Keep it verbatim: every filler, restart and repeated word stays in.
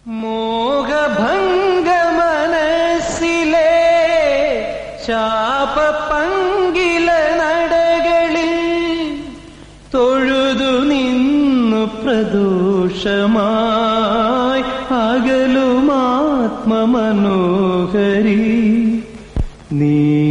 മോഹഭംഗ മനസ്സിലെ ശാപപങ്കില നടകളിൽ തൊഴുതു നിന്നു പ്രദോഷമായി അകലുമാത്മമനോഹരി നീ